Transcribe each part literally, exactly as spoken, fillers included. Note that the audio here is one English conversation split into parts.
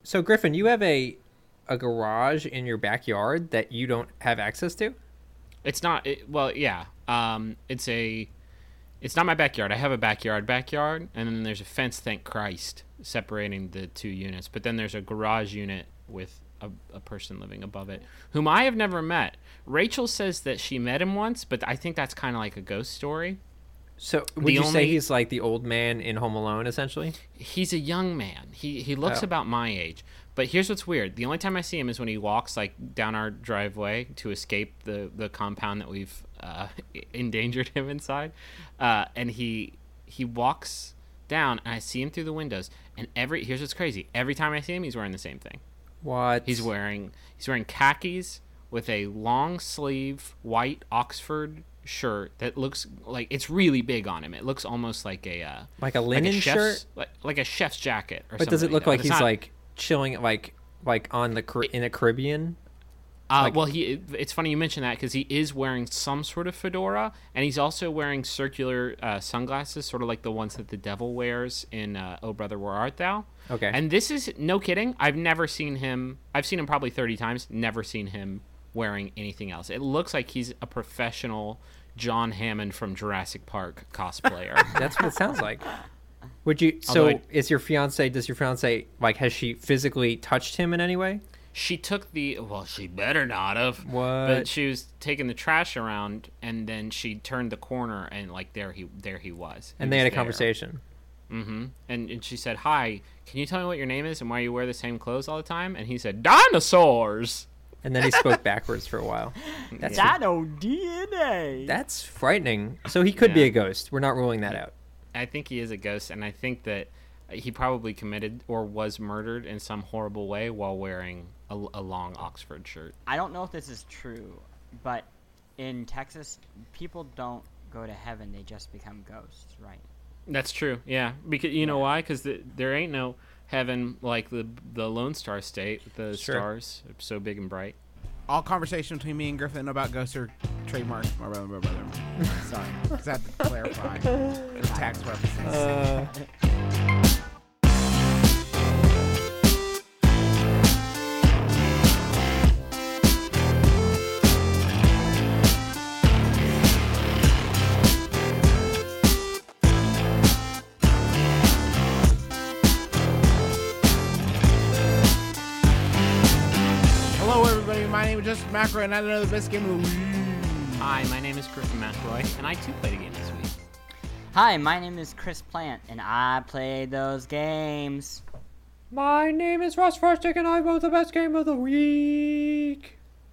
So Griffin, you have a a garage in your backyard that you don't have access to? It's not. It, well, yeah. Um, it's a. It's not my backyard. I have a backyard, backyard, and then there's a fence. Thank Christ, separating the two units. But then there's a garage unit with a, a person living above it, whom I have never met. Rachel says that she met him once, but I think that's kind of like a ghost story. So would The you only- say he's like the old man in Home Alone, essentially? He's a young man. He he looks Oh. about my age. But here's what's weird. The only time I see him is when he walks like down our driveway to escape the, the compound that we've uh, endangered him inside. Uh, and he he walks down, and I see him through the windows. And every here's what's crazy. Every time I see him, he's wearing the same thing. What? He's wearing he's wearing khakis with a long sleeve white Oxford shirt that looks like it's really big on him. It looks almost like a uh, like a like linen a chef's, shirt? like, like a chef's jacket. Or But does it something, look though. like It's he's not- like chilling, like like on the Car- in the Caribbean? Uh, like- well, he. It's funny you mention that because he is wearing some sort of fedora, and he's also wearing circular uh, sunglasses, sort of like the ones that the devil wears in uh, "Oh Brother, Where Art Thou?" Okay. And this is no kidding. I've never seen him. I've seen him probably thirty times. Never seen him wearing anything else. It looks like he's a professional John Hammond from Jurassic Park cosplayer. That's what it sounds like. Would you? So, Although I- is your fiance? Does your fiance like? Has she physically touched him in any way? She took the well. She better not have. What? But she was taking the trash around, and then she turned the corner, and like there he there he was. And He they was had a there. conversation. Mm-hmm. And and she said, "Hi, can you tell me what your name is and why you wear the same clothes all the time?" And he said, "Dinosaurs." And then he spoke backwards for a while. That's Dino D N A. that's frightening. So he could be Yeah. a ghost. We're not ruling that out. I think he is a ghost, and I think that he probably committed or was murdered in some horrible way while wearing a, a long Oxford shirt. I don't know if this is true, but in Texas, people don't go to heaven; they just become ghosts, right? That's true. Yeah, because you know why? Because the, there ain't no heaven like the the Lone Star State. The Sure. stars are so big and bright. All conversation between me and Griffin about ghosts are trademarked. My brother, my brother. Sorry, just have to clarify for tax purposes. Uh, Hello, everybody. My name is Justin McElroy, and I know the best game of the week. Hi, my name is Griffin McElroy, and I too played a game this week. Hi, my name is Chris Plant, and I played those games. my name is Ross Farstick, and I wrote the best game of the week.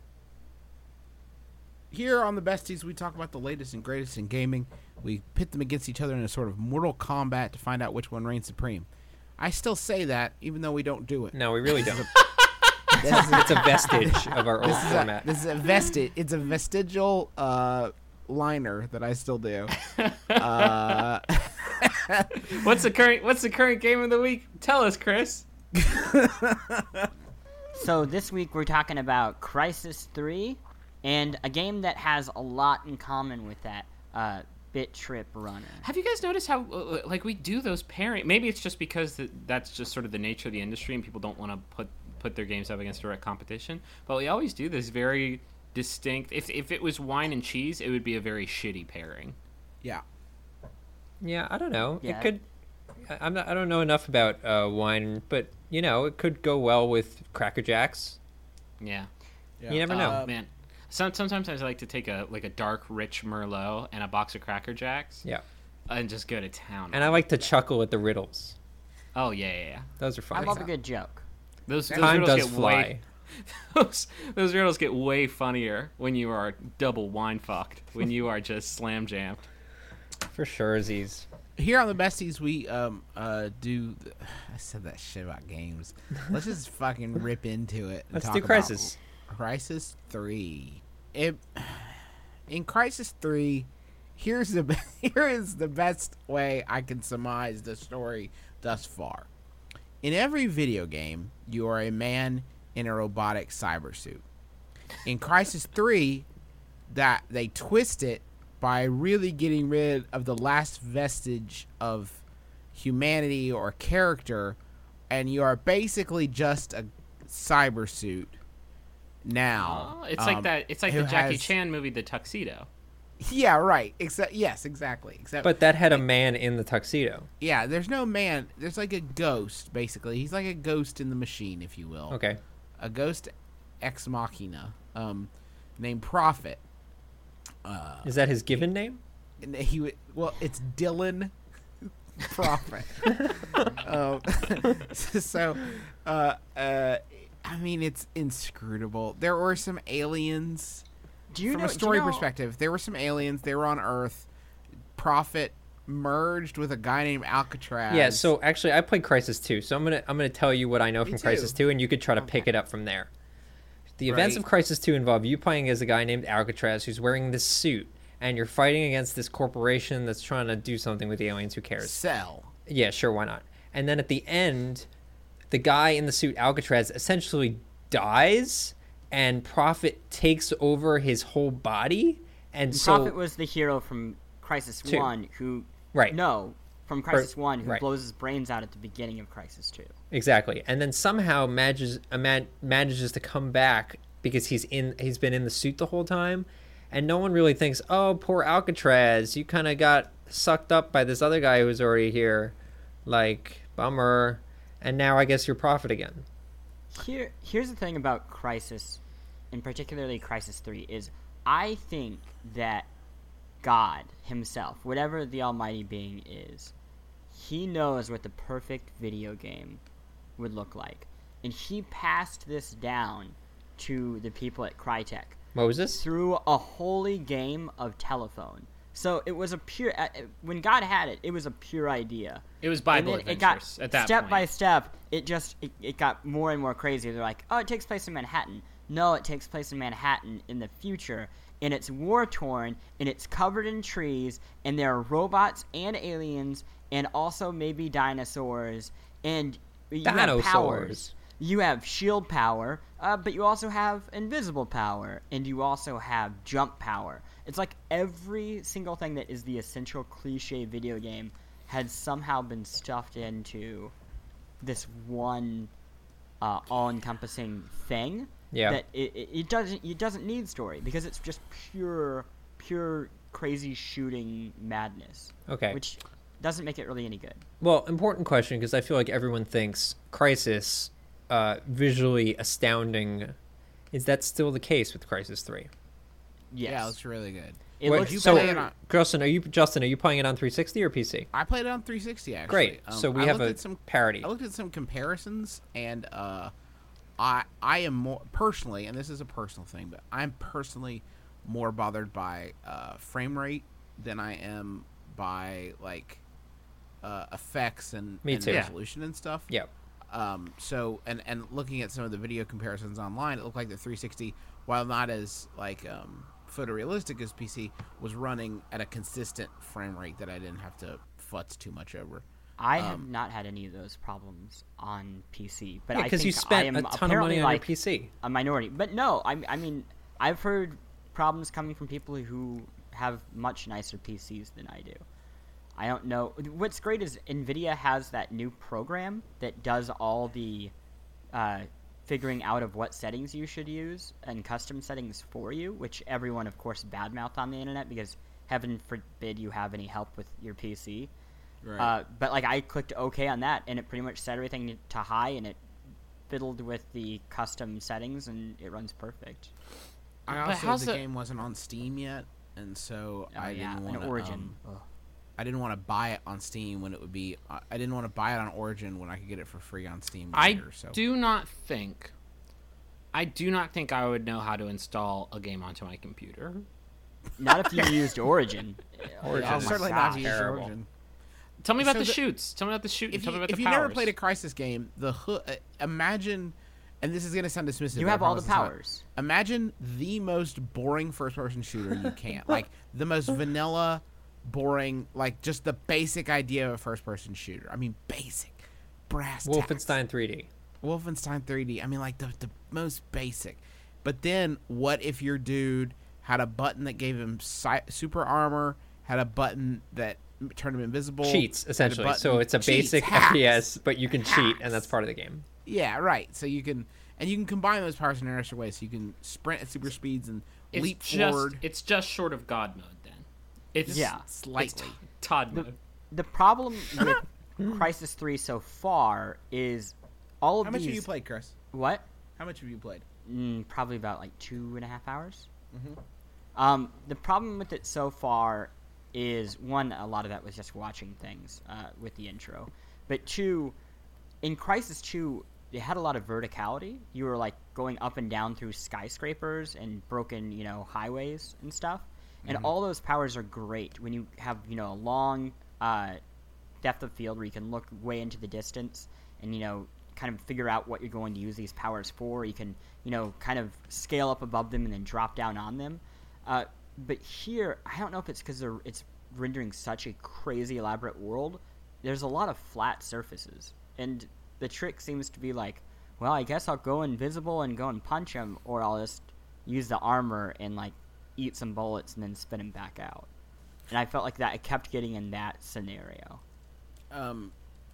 Here on the Besties, we talk about the latest and greatest in gaming. We pit them against each other in a sort of mortal combat to find out which one reigns supreme. I still say that, even though we don't do it. No, we really don't. It's a vestige of our old This is, a, format. this is a vested. It's a vestigial uh, liner that I still do. Uh, What's the current What's the current game of the week? Tell us, Chris. So this week we're talking about Crysis three, and a game that has a lot in common with that, uh, Bit Trip Runner. Have you guys noticed how uh, like we do those pairing? Maybe it's just because that, that's just sort of the nature of the industry, and people don't want to put put their games up against direct competition. But we always do this very distinct. If if it was wine and cheese, it would be a very shitty pairing. yeah. Yeah, I don't know. Yeah. It could. I- I'm not. I don't know enough about uh, wine, but you know, it could go well with Cracker Jacks. Yeah. yeah. You never know. Uh, Man, some, sometimes I like to take a like a dark, rich Merlot and a box of Cracker Jacks Yeah, and just go to town. and I like to chuckle at the riddles. oh yeah, yeah, yeah. Those are fun. I love a good joke. Those, those Time riddles does get fly. way those those riddles get way funnier when you are double wine fucked. When you are just slam jammed. For sure, Z's. Here on the Besties, we um uh do. The, I said that shit about games. Let's just fucking rip into it. And Let's talk do about Crysis. Crysis three. It in Crysis three. Here's the be- here is the best way I can surmise the story thus far. In every video game, you are a man in a robotic cyber suit. In Crysis three, that they twist it by really getting rid of the last vestige of humanity or character and you are basically just a cyber suit now. Oh, it's um, like that. It's like who the Jackie has- Chan movie, The Tuxedo. Yeah, right. Except yes, exactly. Except But that had a man in the tuxedo. yeah, there's no man. There's like a ghost, basically. He's like a ghost in the machine, if you will. Okay. A ghost ex machina, um, named Prophet. Uh, Is that his given name? and he would, well, it's Dylan Prophet. um, so, uh, uh, I mean, it's inscrutable. There were some aliens. Do you From know, a story do you know, perspective, there were some aliens. They were on Earth. Prophet merged with a guy named Alcatraz. Yeah, so actually I played Crisis two, so I'm going to I'm going to tell you what I know Me from too. Crisis two and you could try to pick Okay. it up from there. The events Right. of Crisis two involve you playing as a guy named Alcatraz who's wearing this suit and you're fighting against this corporation that's trying to do something with the aliens. Who cares? Cell. Yeah, sure, why not? And then at the end, the guy in the suit, Alcatraz, essentially dies, and Prophet takes over his whole body. And so, Prophet was the hero from Crisis Two. one who... Right. No, from Crisis one who right. blows his brains out at the beginning of Crisis two. exactly, and then somehow manages uh, man, manages to come back because he's in he's been in the suit the whole time, and no one really thinks, oh, poor Alcatraz, you kind of got sucked up by this other guy who was already here, like bummer, and now I guess you're Prophet again. Here, here's the thing about Crisis, and particularly Crisis three, is I think that God himself, whatever the almighty being is, he knows what the perfect video game would look like. And he passed this down to the people at Crytek Moses? through a holy game of telephone. So it was a pure... uh, when God had it, it was a pure idea. It was Bible And then it got adventures at that step point. by step. It just it, it got more and more crazy. They're like, oh, it takes place in Manhattan. No, it takes place in Manhattan in the future, and it's war torn, and it's covered in trees, and there are robots and aliens, and also maybe dinosaurs, and you have Dinosaurs. powers. You have shield power, uh, but you also have invisible power, and you also have jump power. It's like every single thing that is the essential cliche video game had somehow been stuffed into this one uh, all-encompassing thing. Yeah. That it, it, it doesn't it doesn't need story because it's just pure pure crazy shooting madness. Okay. Which doesn't make it really any good. Well, important question, because I feel like everyone thinks Crisis uh, visually astounding. Is that still the case with Crisis three? Yes. Yeah, it looks really good. It Wait, looks you so, play it on- Justin, are you Justin? Are you playing it on three sixty or P C? I played it on three sixty actually. Great. Um, So we I have looked a at some parity. I looked at some comparisons, and uh, I I am more personally, and this is a personal thing, but I'm personally more bothered by uh, frame rate than I am by like uh, effects and, Me and too. Yeah. resolution and stuff. Yeah. Um, so and and looking at some of the video comparisons online, it looked like the three sixty, while not as like um, photorealistic as P C, was running at a consistent frame rate that I didn't have to futz too much over. I have Um, not had any of those problems on P C, but Yeah, I because think you I spent am a ton of apparently money on like your P C. a minority. But no, I, I mean, I've heard problems coming from people who have much nicer P Cs than I do. I don't know. What's great is NVIDIA has that new program that does all the uh, figuring out of what settings you should use and custom settings for you, which everyone, of course, badmouthed on the internet because heaven forbid you have any help with your P C. Right. Uh, but like I clicked OK on that, and it pretty much set everything to high, and it fiddled with the custom settings, and it runs perfect. I But also how's the it- game wasn't on Steam yet, and so Oh, I yeah, didn't and want to. Origin. Um, Ugh. I didn't want to buy it on Steam when it would be. I I didn't want to buy it on Origin when I could get it for free on Steam I later. So do not think. I do not think I would know how to install a game onto my computer. Not if you used Origin. Origin Oh I'll my certainly gosh. not use Terrible. Origin. Tell me about So the, the- shoots. Tell me about the shoot. If Tell you me about if the you've powers. never played a Crisis game, the hood. Uh, imagine, and this is gonna sound dismissive. You but I have all the promise it's not. powers. Imagine the most boring first-person shooter you can. Like the most vanilla, boring. Like just the basic idea of a first-person shooter. I mean, basic. Brass tacks. Wolfenstein three D. Wolfenstein three D. I mean, like the the most basic. But then, what if your dude had a button that gave him si- super armor, had a button that turn them invisible. Cheats, hit a essentially. button. So it's a Cheats, basic hacks. F P S, but you can cheat, and Hacks. that's part of the game. Yeah, right. So you can and you can combine those powers in an extra way. So you can sprint at super speeds and It's leap just forward. it's just short of God mode then. It's Yeah. Slightly. Todd The- mode. The problem with Crisis three so far is all of How much these. have you played, Chris? What? How much have you played? Mm, probably about like two and a half hours. Mhm. Um, the problem with it so far is one, a lot of that was just watching things uh, with the intro, but two, in Crisis two, it had a lot of verticality. You were like going up and down through skyscrapers and broken, you know, highways and stuff, and all those powers are great when you have, you know, a long uh, depth of field where you can look way into the distance and, you know, kind of figure out what you're going to use these powers for. You can, you know, kind of scale up above them and then drop down on them. Uh, but here, I don't know if it's because it's rendering such a crazy elaborate world. There's a lot of flat surfaces, and the trick seems to be like, well, I guess I'll go invisible and go and punch him, or I'll just use the armor and like eat some bullets and then spin him back out. And I felt like that I kept getting in that scenario. Um,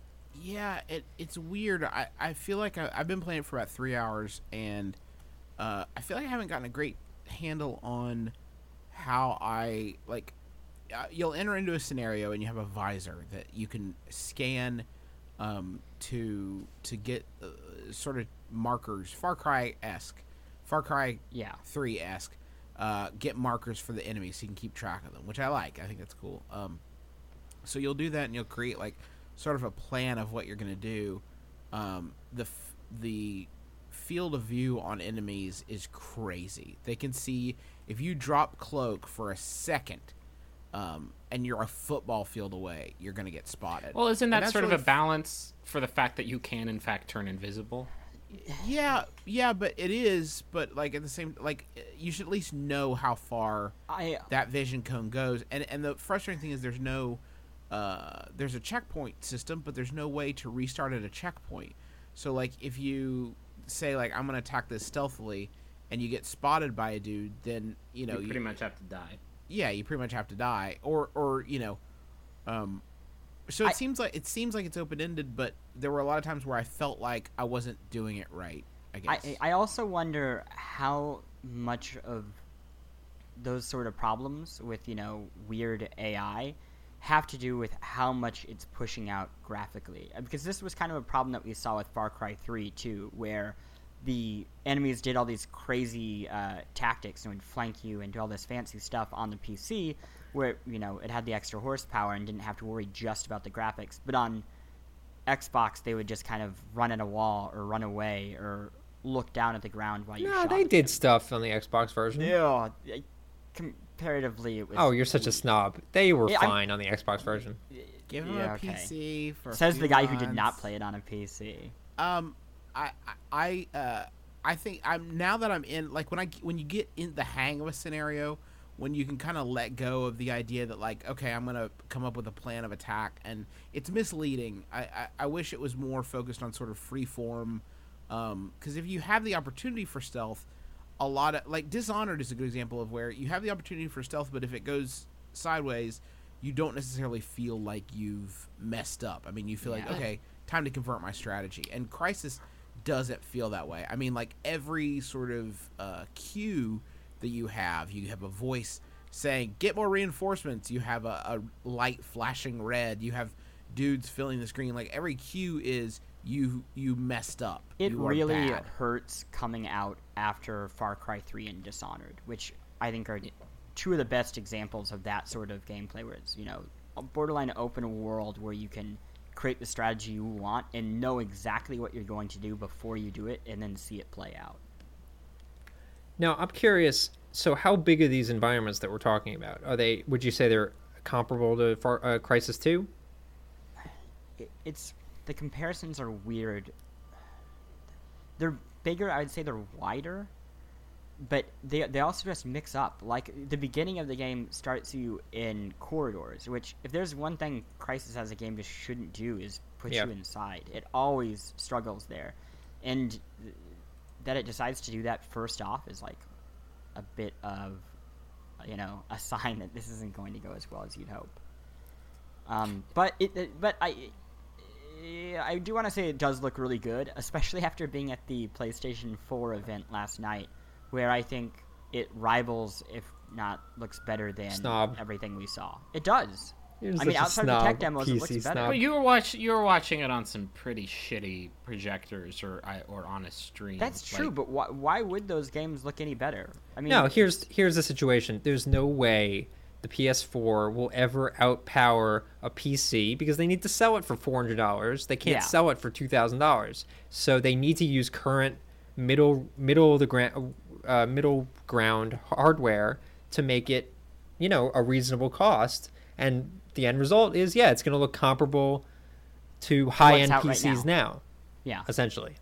yeah, it it's weird. I, I feel like I, I've been playing it for about three hours, and uh, I feel like I haven't gotten a great handle on how I like. Uh, you'll enter into a scenario, and you have a visor that you can scan um, to to get uh, sort of markers, Far Cry esque, Far Cry Yeah. three esque. Uh, get markers for the enemies so you can keep track of them, which I like. I think that's cool. Um, so you'll do that, and you'll create like sort of a plan of what you're going to do. Um, the f- the field of view on enemies is crazy. They can see if you drop cloak for a second, um, and you're a football field away, you're going to get spotted. Well, isn't And that that's sort really of a balance for the fact that you can in fact turn invisible? Yeah, yeah, but it is. But like at the same, like you should at least know how far I that vision cone goes. And and the frustrating thing is there's no, uh, there's a checkpoint system, but there's no way to restart at a checkpoint. So like if you say like I'm gonna attack this stealthily, and you get spotted by a dude, then you know you pretty you, much have to die. yeah, you pretty much have to die, or or you know, um. So it I- seems like it seems like it's open ended, but there were a lot of times where I felt like I wasn't doing it right. I guess. I, I also wonder how much of those sort of problems with, you know, weird A I have to do with how much it's pushing out graphically. Uh, Because this was kind of a problem that we saw with Far Cry three, too, where the enemies did all these crazy uh, tactics and would flank you and do all this fancy stuff on the P C, where, you know, it had the extra horsepower and didn't have to worry just about the graphics. But on Xbox, they would just kind of run at a wall or run away or look down at the ground while you No, shot they at did them. stuff on the Xbox version. Yeah, comparatively, it was. Oh, you're such a snob. They were Yeah, I'm- fine on the Xbox version. Give him yeah, a okay. P C for a Says few the guy who did not months. play it on a P C. Um, I I I, uh I think I'm now that I'm in like when I when you get in the hang of a scenario, when you can kind of let go of the idea that like okay I'm gonna come up with a plan of attack, and it's misleading. I I, I wish it was more focused on sort of free form, um because if you have the opportunity for stealth, a lot of like Dishonored is a good example of where you have the opportunity for stealth, but if it goes sideways, you don't necessarily feel like you've messed up. I mean, you feel like Yeah. okay, time to convert my strategy. And Crisis doesn't feel that way. I mean, like every sort of uh, cue that you have, you have a voice saying, "Get more reinforcements." You have a, a light flashing red. You have dudes filling the screen. Like every cue is you you messed up. It You are really bad. hurts coming out after Far Cry three and Dishonored, which I think are two of the best examples of that sort of gameplay, where it's, you know, a borderline open world where you can create the strategy you want and know exactly what you're going to do before you do it, and then see it play out. Now, I'm curious. So, how big are these environments that we're talking about? Are they? Would you say they're comparable to Far, uh, Crisis Two? It, it's the comparisons are weird. They're bigger. I would say they're wider, but they they also just mix up. Like the beginning of the game starts you in corridors, which if there's one thing Crysis as a game just shouldn't do is put Yeah. you inside. It always struggles there, and th- that it decides to do that first off is like a bit of, you know, a sign that this isn't going to go as well as you'd hope. Um, but it, it but I I do want to say it does look really good, especially after being at the PlayStation four event last night, where I think it rivals, if not looks better than Snob. everything we saw. It does. You're I mean, such a outside of the snob, tech demos, it P C looks better. snob. But you were watch you were watching it on some pretty shitty projectors or or on a stream. That's true, Like, but why, why would those games look any better? I mean, No, here's here's the situation. There's no way the P S four will ever outpower a P C because they need to sell it for four hundred dollars. They can't Yeah. sell it for two thousand dollars. So they need to use current middle middle of the ground uh, middle ground hardware to make it, you know, a reasonable cost. And the end result is, yeah, it's going to look comparable to high-end out P right Cs now, yeah. essentially.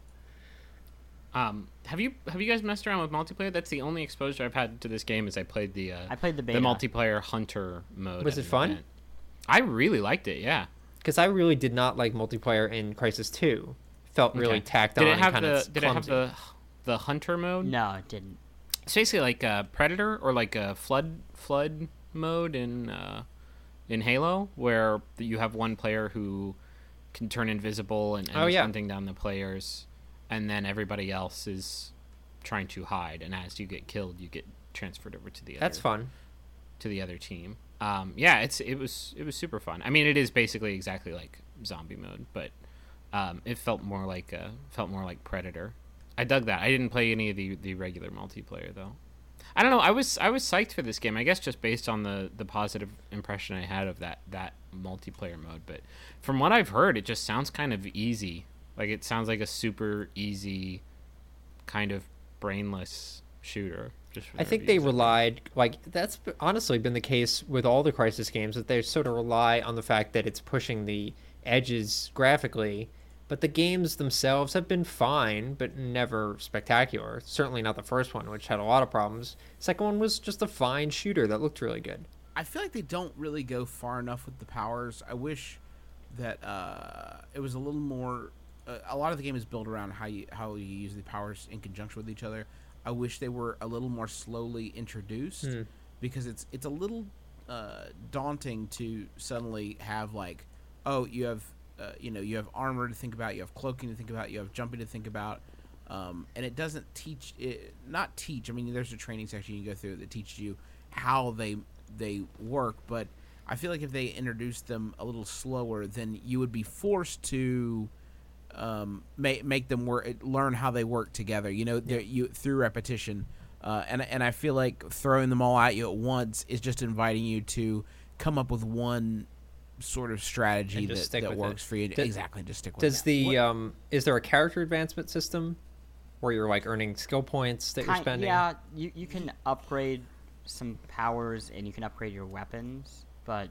Um, have you have you guys messed around with multiplayer? That's the only exposure I've had to this game. Is I played the uh, I played the beta. the multiplayer hunter mode. Was at it an fun? event. I really liked it. Yeah. Because I really did not like multiplayer in Crisis two. Felt really Okay. tacked Did on it have and kind the of Did it have the the hunter mode? No, it didn't. It's basically like a predator or like a flood flood mode in uh, in Halo, where you have one player who can turn invisible and, and Oh, is yeah. hunting down the players, and then everybody else is trying to hide. And as you get killed, you get transferred over to the other That's fun. to the other team. Um, yeah, it's it was it was super fun. I mean, it is basically exactly like zombie mode, but um, it felt more like uh, felt more like Predator. I dug that. I didn't play any of the, the regular multiplayer though. I don't know. I was I was psyched for this game. I guess just based on the, the positive impression I had of that that multiplayer mode. But from what I've heard, it just sounds kind of easy. Like it sounds like a super easy, kind of brainless shooter. Just for I their think they views. relied, like, that's b- honestly been the case with all the Crisis games, that they sort of rely on the fact that it's pushing the edges graphically. But the games themselves have been fine, but never spectacular. Certainly not the first one, which had a lot of problems. Second one was just a fine shooter that looked really good. I feel like they don't really go far enough with the powers. I wish that uh, it was a little more. Uh, a lot of the game is built around how you how you use the powers in conjunction with each other. I wish they were a little more slowly introduced Hmm. because it's it's a little uh, daunting to suddenly have like, oh, you have uh, you know you have armor to think about, you have cloaking to think about, you have jumping to think about, um, and it doesn't teach it not teach. I mean, there's a training section you go through that teaches you how they they work, but I feel like if they introduced them a little slower, then you would be forced to um, make make them work, learn how they work together. You know, yeah. you through repetition, uh, and and I feel like throwing them all at you at once is just inviting you to come up with one sort of strategy that, that works it. for you. Does, exactly, just stick with does it. the What? um is there a character advancement system where you're like earning skill points that you're Kind- spending? Yeah, you you can upgrade some powers and you can upgrade your weapons, but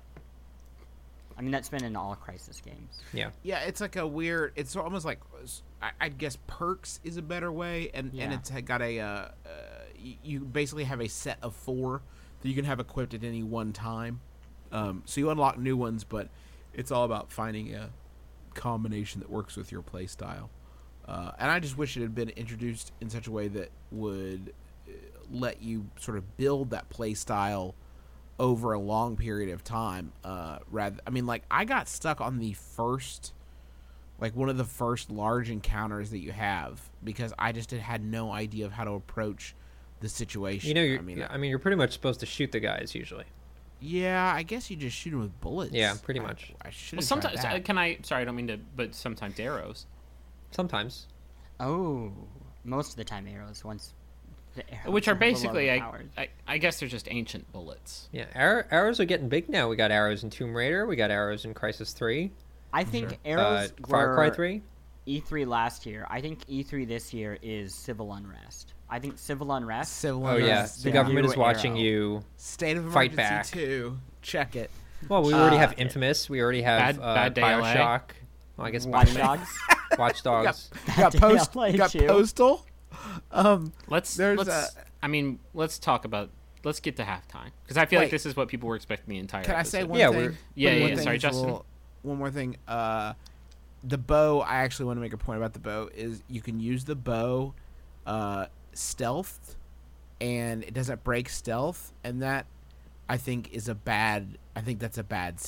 I mean that's been in all Crisis games. Yeah. Yeah, it's like a weird. It's almost like I, I guess perks is a better way, and Yeah. and it's got a. Uh, uh, you, you basically have a set of four that you can have equipped at any one time. Um, so you unlock new ones, but it's all about finding a combination that works with your play style. Uh, and I just wish it had been introduced in such a way that would uh, let you sort of build that play style over a long period of time. Uh, rather, I mean, like I got stuck on the first, like one of the first large encounters that you have because I just had, had no idea of how to approach the situation. You know, you're, I mean, I mean, you're pretty much supposed to shoot the guys usually. yeah, I guess you just shoot them with bullets. Yeah, pretty I- much. I, should Well, have sometimes tried uh, that. can I? Sorry, I don't mean to, but sometimes arrows. Sometimes. Oh, most of the time arrows once. The arrows Which are below basically, the I, powers. I, I guess they're just ancient bullets. Yeah, arrow, arrows are getting big now. We got arrows in Tomb Raider. We got arrows in Crisis three. I think Uh, arrows Far Cry were three. E three last year. I think E three this year is civil unrest. I think civil unrest. Civil Oh yeah, unrest, the the government new is watching arrow. you. State of Fight emergency back. two. Check it. Well, we already Uh, have Infamous. We already have Bad- uh, Bad Day L A. Bioshock. Well, I guess Watch Bioshock. Dogs. Watch Dogs. got Bad post. Day L A Got too. postal. Um, Let's There's let's. a- I mean, let's talk about. Let's get to halftime because I feel like Wait. this is what people were expecting the entire. Can I say episode. one Yeah, thing? we're- Yeah, One yeah, thing sorry, is a Justin. little- one more thing. Uh, the bow. I actually want to make a point about the bow. Is you can use the bow, uh, stealth, and it doesn't break stealth, and that I think is a bad. I think that's a bad scene.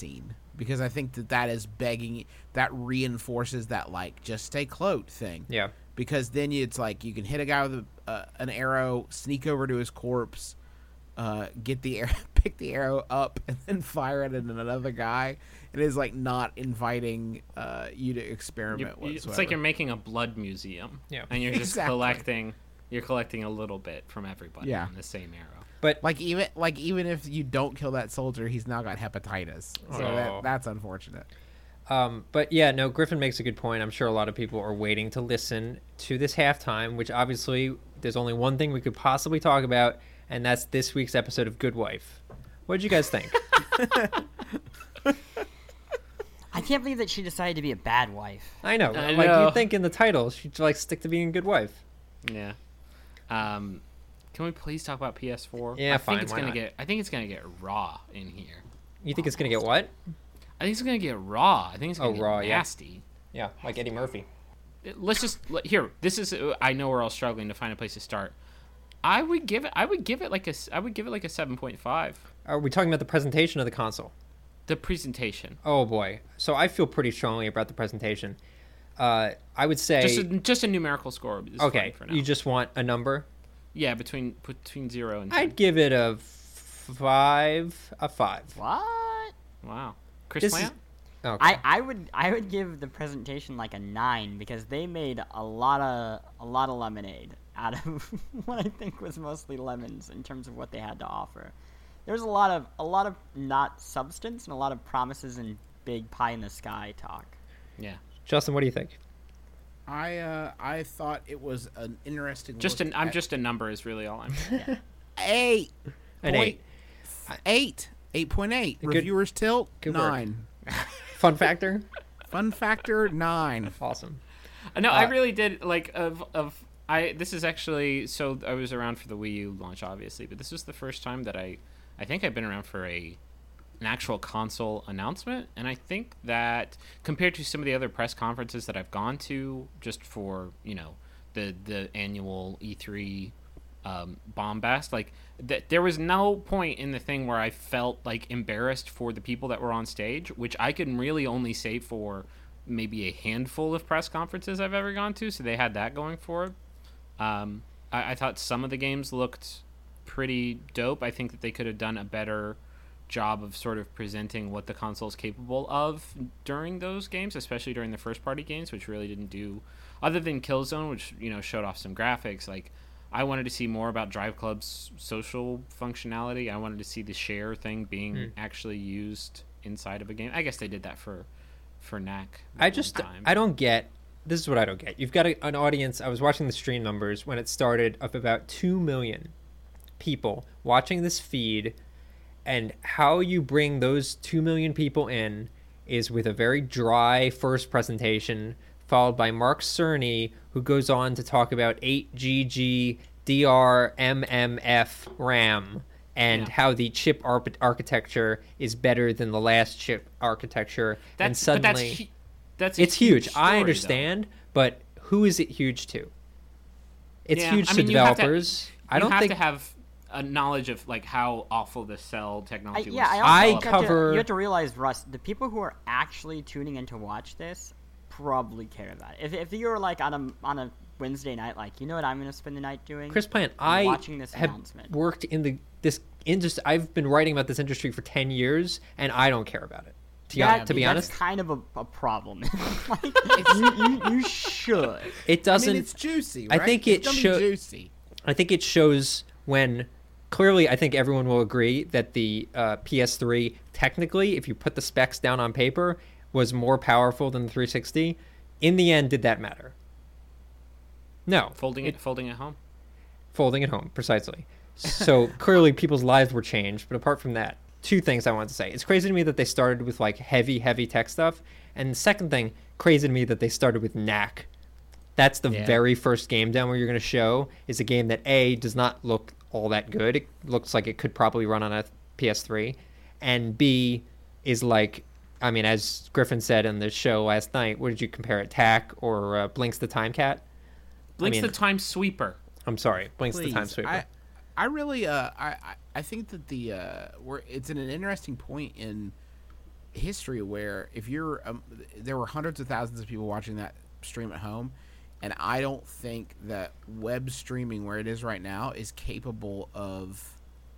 because I think that that is begging, that reinforces that, like, just stay cloaked thing. Yeah. Because then it's like you can hit a guy with a, uh, an arrow, sneak over to his corpse, uh, get the arrow, pick the arrow up, and then fire it at another guy. It is like not inviting uh, you to experiment You- whatsoever. it's like you're making a blood museum. Yeah. And you're just Exactly. collecting. You're collecting a little bit from everybody Yeah. on the same arrow. But like even like even if you don't kill that soldier, he's now got hepatitis. So Oh. that, that's unfortunate. Um, but yeah, no, Griffin makes a good point. I'm sure a lot of people are waiting to listen to this halftime, which obviously there's only one thing we could possibly talk about, and that's this week's episode of Good Wife. What did you guys think? I can't believe that she decided to be a bad wife. I know, I like know. you think in the title she'd like stick to being a good wife. Yeah. Um, can we please talk about P S four? Yeah, I fine, Think it's why gonna not? get. I think it's gonna get raw in here. You think it's gonna get what? I think it's gonna get raw. I think it's gonna Oh, get raw, yeah. nasty. Yeah, like Eddie Murphy. Let's just let- here. This is. I know we're all struggling to find a place to start. I would give it. I would give it like a. s- I would give it like a seven point five. Are we talking about the presentation of the console? The presentation. Oh boy, so I feel pretty strongly about the presentation. Uh, I would say Just a, just a numerical score. Is okay. fine for now. You just want a number. yeah, between between zero and ten. I'd give it a five. A five. What? Wow. Chris This is- Plant. Okay. I, I would I would give the presentation like a nine because they made a lot of a lot of lemonade out of what I think was mostly lemons in terms of what they had to offer. There's a lot of a lot of not substance and a lot of promises and big pie in the sky talk. Yeah. Justin, what do you think? I uh, I thought it was an interesting. Just look an. I'm at- just a number. Is really all I'm. eight. An Point- eight. Eight. Eight point eight. Good- Reviewers tilt good work. nine. Fun factor. Fun factor nine. Awesome. No, I Uh, really did like of of I. This is actually so I was around for the Wii U launch, obviously, but this was the first time that I. I think I've been around for a an actual console announcement, and I think that compared to some of the other press conferences that I've gone to, just for you know the the annual E three um, bombast, like that, there was no point in the thing where I felt like embarrassed for the people that were on stage, which I can really only say for maybe a handful of press conferences I've ever gone to. So they had that going for it. Um, I, I thought some of the games looked pretty dope. I think that they could have done a better job of sort of presenting what the console is capable of during those games, especially during the first party games, which really didn't do, other than Killzone, which you know showed off some graphics. Like I wanted to see more about Drive Club's social functionality. I wanted to see the share thing being Mm. actually used inside of a game. I guess they did that for for N A C. I just time. I don't get. This is what I don't get. You've got a, an audience. I was watching the stream numbers when it started of about two million people watching this feed, and how you bring those two million people in is with a very dry first presentation, followed by Mark Cerny, who goes on to talk about eight G G D R M M F RAM and Yeah. how the chip arp- architecture is better than the last chip architecture. That's and suddenly, but that's hu- that's a it's huge. story, I though. understand, but who is it huge to? It's Yeah, huge I to mean, you have to- developers. I you don't have think to have a knowledge of like how awful the cell I, technology was. yeah, I, also I think you have to- cover- you have to realize, Russ, the people who are actually tuning in to watch this probably care about it. If if you're like on a on a Wednesday night, like you know what I'm going to spend the night doing? Chris Plant, I'm I watching this have announcement. worked in the this industry. I've been writing about this industry for ten years, and I don't care about it. To, be hon- That- to be that's honest, kind of a, a problem. like, you, you, you should. it I doesn't. mean, it's juicy. I Right? think it's it gonna be show- juicy. I think it shows when clearly I think everyone will agree that the uh, P S three technically, if you put the specs down on paper, was more powerful than the three sixty. In the end, did that matter? No. folding it, folding it home. Folding it home, precisely. So clearly people's lives were changed, but apart from that, two things I wanted to say. It's crazy to me that they started with like heavy, heavy tech stuff. And the second thing, crazy to me that they started with N A C. That's the Yeah. very first game demo you're going to show is a game that A, does not look all that good. It looks like it could probably run on a P S three. And B, is like, I mean, as Griffin said on the show last night, what did you compare it? T A C or uh, Blinks the Time Cat? Blinks mean- the Time Sweeper. I'm sorry, Blinks the Time Please, Sweeper. I, I really, uh, I, I- I think that the, uh, we're, it's in an interesting point in history where if you're um, there were hundreds of thousands of people watching that stream at home, and I don't think that web streaming where it is right now is capable of.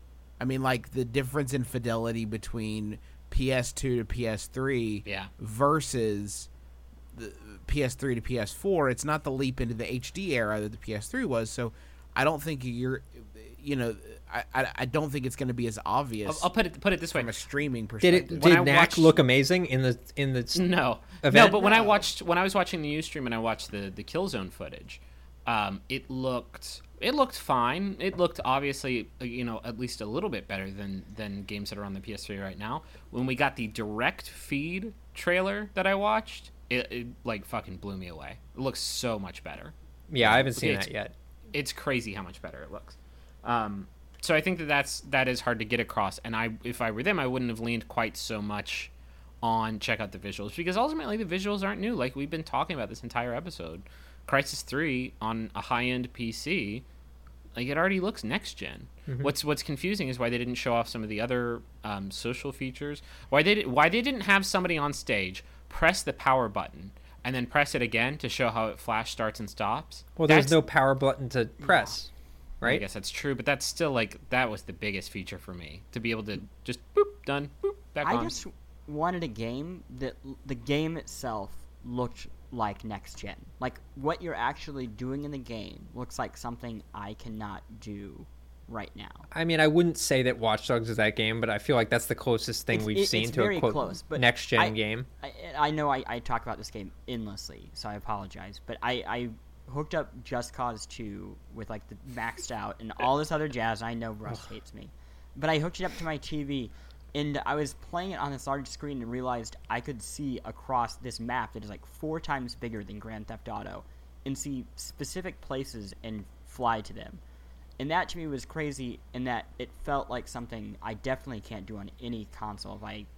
I mean, like the difference in fidelity between P S two to P S three Yeah. versus the P S three to P S four. It's not the leap into the H D era that the P S three was. So I don't think you're, you know, I I, I don't think it's going to be as obvious. I'll, I'll put it put it this way. From a streaming Did perspective. it? When Did I Knack watched- look amazing in the in the? No, event? no. But when I No. watched, when I was watching the Ustream and I watched the the Killzone footage, um, it looked it looked fine. It looked obviously, you know, at least a little bit better than than games that are on the P S three right now. When we got the direct feed trailer that I watched, it, it like fucking blew me away. It looks so much better. Yeah, I haven't seen It's- that yet. It's crazy how much better it looks. Um, so I think that that's that is hard to get across. And I, if I were them, I wouldn't have leaned quite so much on check out the visuals, because ultimately the visuals aren't new. Like we've been talking about this entire episode, Crysis three on a high end P C, like it already looks next gen. Mm-hmm. What's what's confusing is why they didn't show off some of the other um, social features. Why they did, why they didn't have somebody on stage press the power button and then press it again to show how it flash starts and stops. Well, there's That's- no power button to press, I right? guess that's true, but that's still like that was the biggest feature for me, to be able to just boop done, boop back I on. just wanted a game that l- the game itself looked like next gen. Like what you're actually doing in the game looks like something I cannot do right now. I mean, I wouldn't say that Watch Dogs is that game, but I feel like that's the closest thing It's- we've it- seen it's to very a quote close, but next gen I- game. I, I know I, I talk about this game endlessly, so I apologize. But I, I hooked up Just Cause two with like the maxed out and all this other jazz. I know Russ hates me, but I hooked it up to my T V, and I was playing it on this large screen and realized I could see across this map that is like four times bigger than Grand Theft Auto, and see specific places and fly to them. And that to me was crazy, in that it felt like something I definitely can't do on any console. If I,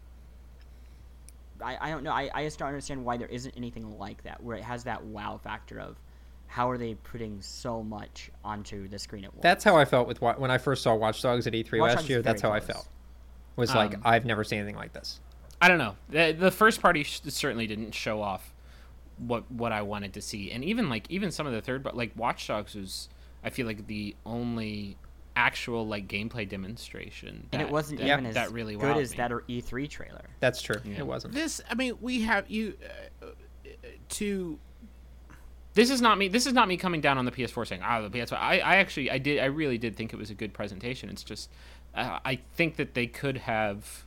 I, I don't know. I, I just don't understand why there isn't anything like that, where it has that wow factor of how are they putting so much onto the screen at once. That's how I felt with wa- when I first saw Watch Dogs at E three Watch last Dogs is year. That's how very I close. felt. Was like Um, I've never seen anything like this. I don't know. The, the first party sh- certainly didn't show off what what I wanted to see, and even like even some of the third, but like Watch Dogs was, I feel like, the only actual like gameplay demonstration, and that, it wasn't that, even as that really good wowed as me. that or E three trailer. That's true. Yeah. It wasn't. This, I mean, we have you uh, to. This is not me. This is not me coming down on the P S four saying, "Ah, the P S four." I, I actually, I did, I really did think it was a good presentation. It's just, uh, I think that they could have.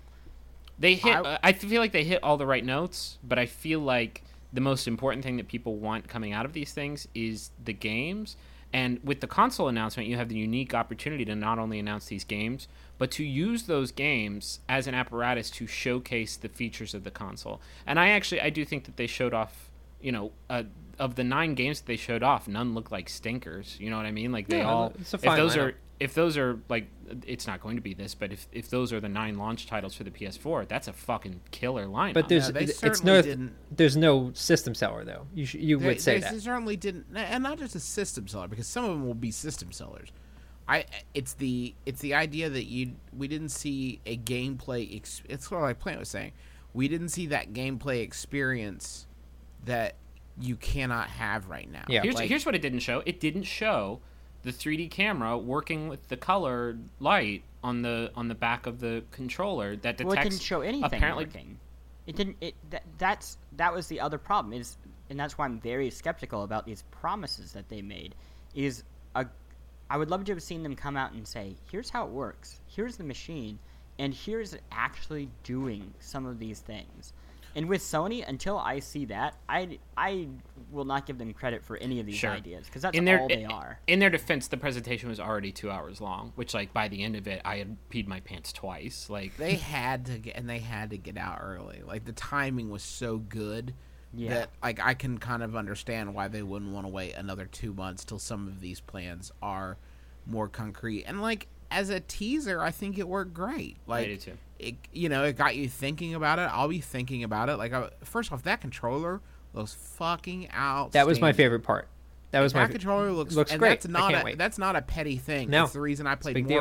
They hit. I- uh, I feel like they hit all the right notes, but I feel like the most important thing that people want coming out of these things is the games. And with the console announcement, you have the unique opportunity to not only announce these games, but to use those games as an apparatus to showcase the features of the console. And I actually, I do think that they showed off, you know, uh, of the nine games that they showed off, none look like stinkers. You know what I mean? Like they Yeah, all, it's a if fine those lineup. are, if those are like, it's not going to be this, but if, if those are the nine launch titles for the P S four, that's a fucking killer lineup. But there's Yeah, they it's certainly no didn't- there's no system seller though. You sh- you They, would say they, that. they certainly didn't, and not just a system seller, because some of them will be system sellers. I it's the it's the idea that you we didn't see a gameplay. Ex, it's sort of like Plant was saying, we didn't see that gameplay experience that you cannot have right now. Yeah. Here's, Like, here's what it didn't show. It didn't show the three D camera working with the colored light on the on the back of the controller that detects. Well, it didn't show anything apparently, working. It didn't. It that, that's that was the other problem is, and that's why I'm very skeptical about these promises that they made. Is a, I would love to have seen them come out and say, "Here's how it works. Here's the machine, and here's actually doing some of these things." And with Sony, until I see that, I I will not give them credit for any of these Sure. ideas, because that's in their all they are. in their defense, the presentation was already two hours long, which like by the end of it, I had peed my pants twice. Like they had to get, and they had to get out early. Like the timing was so good Yeah. that like I can kind of understand why they wouldn't want to wait another two months till some of these plans are more concrete. And like as a teaser, I think it worked great. Like I did too. it, you know, it got you thinking about it. I'll be thinking about it. Like I, first off, that controller looks fucking out. That was my favorite part. That was That my controller looks looks and great. That's I not can't a wait. that's not a petty thing. No. It's the reason I played big more deal.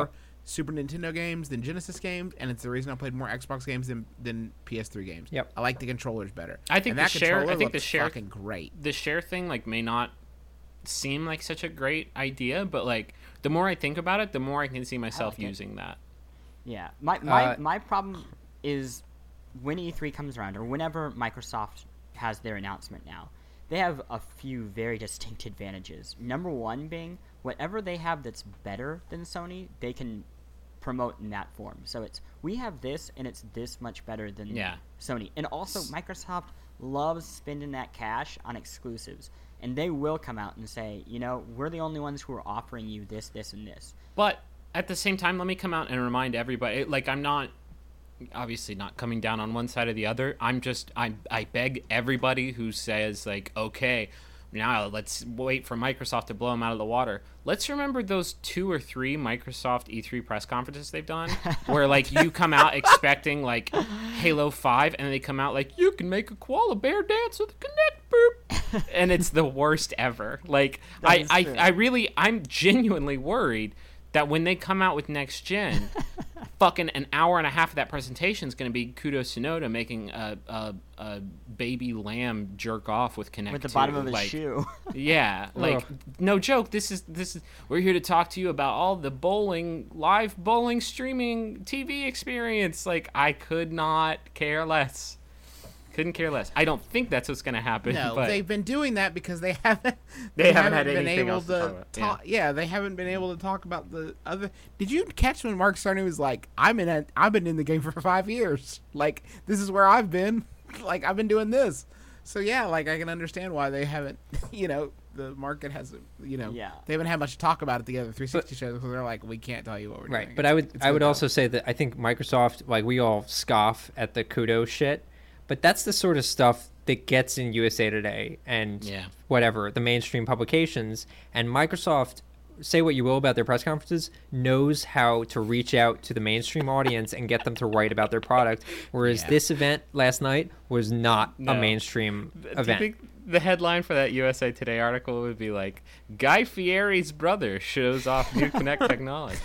Super Nintendo games than Genesis games, and it's the reason I played more Xbox games than, than P S three games. Yep. I like the controllers better. I think and the that share. I controller think the looks share. fucking great. The share thing like may not seem like such a great idea, but like the more I think about it, the more I can see myself like it. using that. Yeah, my my, Uh, my problem is when E three comes around, or whenever Microsoft has their announcement now, they have a few very distinct advantages. Number one being, whatever they have that's better than Sony, they can promote in that form. So it's, we have this, and it's this much better than Yeah. Sony. And also, Microsoft loves spending that cash on exclusives. And they will come out and say, you know, we're the only ones who are offering you this, this, and this. But at the same time, let me come out and remind everybody. Like, I'm not obviously not coming down on one side or the other. I'm just I I beg everybody who says like, okay, now let's wait for Microsoft to blow them out of the water. Let's remember those two or three Microsoft E three press conferences they've done, where like you come out expecting like Halo five, and they come out like, you can make a koala bear dance with a Kinect, boop, and it's the worst ever. Like That I is I, true. I really I'm genuinely worried that when they come out with next gen, fucking an hour and a half of that presentation is going to be Kudo Tsunoda making a, a, a baby lamb jerk off with Kinect With the two. bottom of his like, shoe. Yeah, like Ugh. no joke. This is this is. We're here to talk to you about all the bowling, live bowling streaming T V experience. Like I could not care less. Couldn't care less. I don't think that's what's going to happen. No, but they've been doing that because they haven't. They haven't had been anything able else to talk about, talk- yeah. they haven't been able to talk about the other. Did you catch when Mark Cerny was like, "I'm in. A, I've been in the game for five years. Like this is where I've been. Like I've been doing this." So yeah, like I can understand why they haven't. You know, the market hasn't. You know, Yeah. they haven't had much to talk about at the other three sixty shows because they're like, we can't tell you what we're Right, doing. but I would It's I good would though. also say that I think Microsoft, like we all scoff at the Kudo shit, but that's the sort of stuff that gets in U S A Today and Yeah. whatever the mainstream publications. And Microsoft, say what you will about their press conferences, knows how to reach out to the mainstream audience and get them to write about their product. Whereas Yeah. this event last night was not No. a mainstream Do you event. think the headline for that U S A Today article would be like, Guy Fieri's brother shows off new Kinect technology?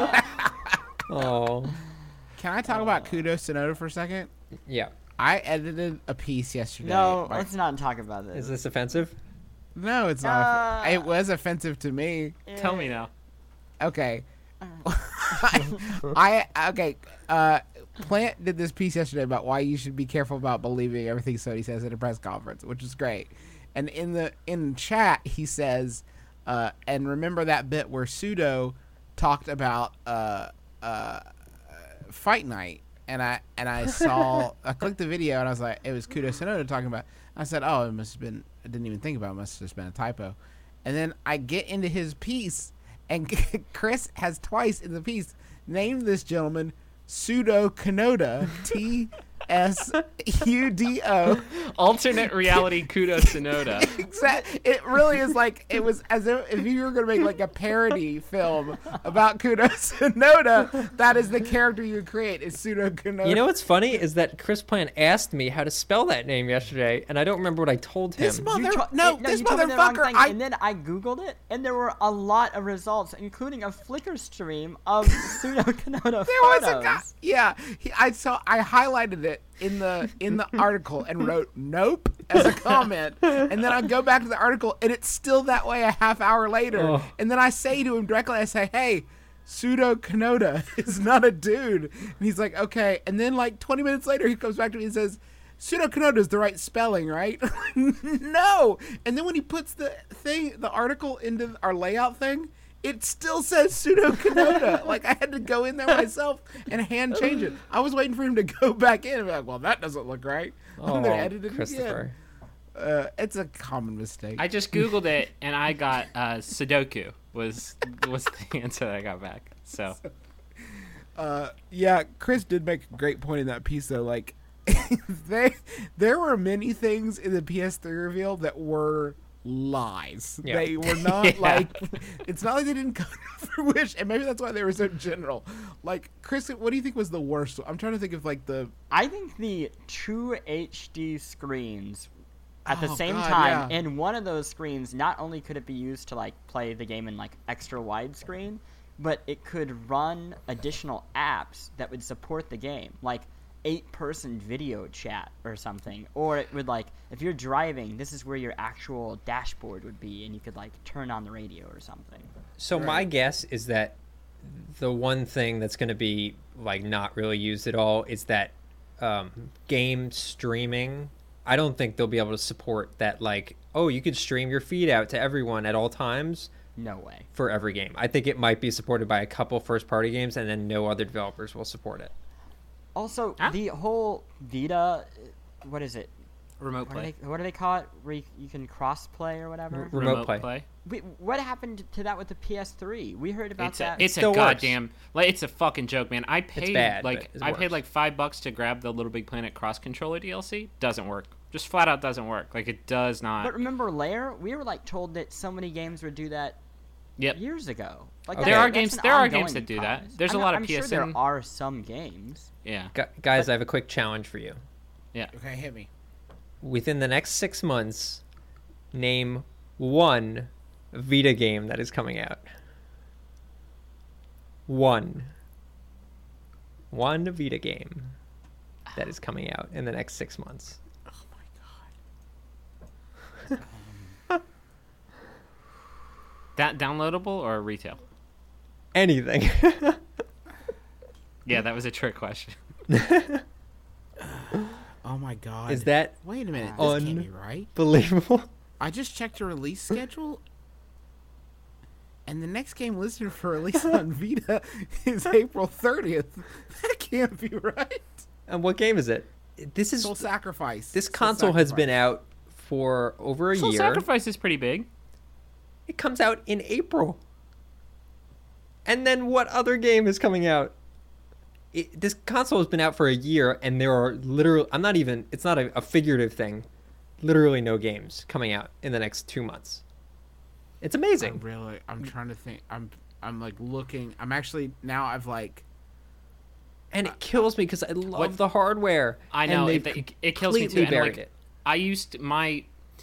Oh, Can I talk about Kudo Tsunoda for a second? yeah. I edited a piece yesterday. No, by- let's not talk about this. Is this offensive? No, it's not. Uh, it was offensive to me. Tell me now. Okay. I okay. Uh, Plant did this piece yesterday about why you should be careful about believing everything Sony says at a press conference, which is great. And in the in chat, he says, uh, and remember that bit where Pseudo talked about uh, uh, Fight Night, and I and I saw I clicked the video and I was like, it was Kudo Tsunoda talking about. I said, oh, it must have been. I didn't even think about it. It must have just been a typo. And then I get into his piece, and Chris has twice in the piece named this gentleman Pseudo Kanoda, T S U D O. Alternate reality Kudo Tsunoda. Exactly. It really is like it was as if, if you were going to make like a parody film about Kudo Tsunoda. That is the character you would create. Is Pseudo Kanoda. You know what's funny is that Chris Plant asked me how to spell that name yesterday, and I don't remember what I told him. This mother- You to- no, eh, this you told me the wrong motherfucker, thing, I- and then I googled it, and there were a lot of results, including a Flickr stream of pseudo Kanoda There was photos. a guy. Yeah, he, I saw. I highlighted it in the in the article and wrote "nope" as a comment, and then I go back to the article and it's still that way a half hour later. Oh. And then I say to him directly, I say, "Hey, Pseudo Kanoda is not a dude," and he's like, "Okay." And then like twenty minutes later, he comes back to me and says, "Pseudo Kanoda is the right spelling, right?" No. And then when he puts the thing, the article into our layout thing. It still says Pseudo Kanoda. Like, I had to go in there myself and hand change it. I was waiting for him to go back in and be like, well, that doesn't look right. I'm going to Oh, edit it Christopher. again. Uh, it's a common mistake. I just Googled it and I got uh, Sudoku was was the answer that I got back. So Uh, yeah, Chris did make a great point in that piece, though. Like, they, there were many things in the P S three reveal that were lies. Yeah. They were not Yeah. like, it's not like they didn't come to fruition, and maybe that's why they were so general. Like, Chris, what do you think was the worst? I'm trying to think of like the I think the true H D screens at the Oh, same God, time, yeah. in one of those screens, not only could it be used to like play the game in like extra widescreen, but it could run additional apps that would support the game, like eight-person video chat or something. Or it would, like, if you're driving, this is where your actual dashboard would be, and you could, like, turn on the radio or something. So my guess is that the one thing that's going to be like not really used at all is that um, game streaming. I don't think they'll be able to support that. Like, oh, you could stream your feed out to everyone at all times No way. for every game. I think it might be supported by a couple first-party games, and then no other developers will support it. Also, Huh? the whole Vita, what is it? Remote What do, play. they, what do they call it? Where you, you can cross-play or whatever? R- remote play. We, what happened to that with the P S three? We heard about It's a, that. it's a Still works. goddamn like it's a fucking joke, man. I paid bad, like but it I paid works. like five bucks to grab the Little Big Planet cross controller D L C. Doesn't work. Just flat out doesn't work. Like it does not. But remember Lair? We were like told that so many games would do that Yep. years ago. Like Okay. There are that's games- an there are ongoing games that do that. process. There's a I'm- lot of I'm P S sure N there are some games. Yeah. Gu- guys, I have a quick challenge for you. Okay, hit me. Within the next six months, name one Vita game that is coming out. One. One Vita game that is coming out in the next six months. Oh my god. That downloadable or retail? Anything. Yeah, that was a trick question. Oh my god. Is that Wait a minute. This Un- can't be right. believable? I just checked the release schedule, and the next game listed for release on Vita is April thirtieth. That can't be right. And what game is it? This is Soul Sacrifice. this Soul console has been Sacrifice. out for over a Soul year. Sacrifice is pretty big. It comes out in April. And then what other game is coming out? It, this console has been out for a year, and there are literally, I'm not even, it's not a, a figurative thing, literally no games coming out in the next two months. It's I amazing. really, I'm trying to think. I'm, I'm like looking. I'm actually now. I've like. And it kills me because I love What- the hardware. I and know they it, it, it kills me too. completely And buried like, it. I used my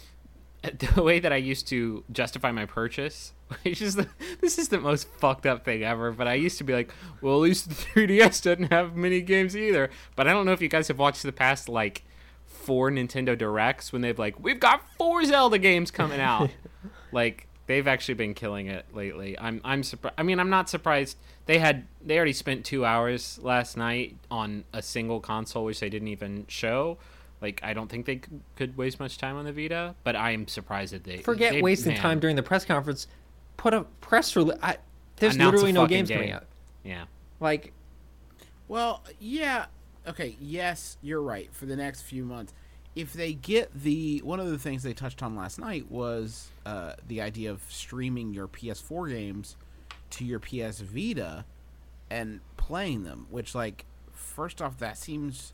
the way that I used to justify my purchase, which is the this is the most fucked up thing ever. But I used to be like, well, at least the three D S doesn't have many games either. But I don't know if you guys have watched the past like four Nintendo Directs when they've like, we've got four Zelda games coming out. Like they've actually been killing it lately. I'm I'm surprised. I mean, I'm not surprised. They had they already spent two hours last night on a single console, which they didn't even show. Like, I don't think they c- could waste much time on the Vita, but I am surprised that they Forget they, wasting man, time during the press conference. Put a press release. There's announce a literally no fucking games game. coming out. Yeah, Like, Well, yeah. Okay. Yes, you're right. For the next few months, if they get the one of the things they touched on last night was uh, the idea of streaming your P S four games to your P S Vita and playing them. Which, like, first off, that seems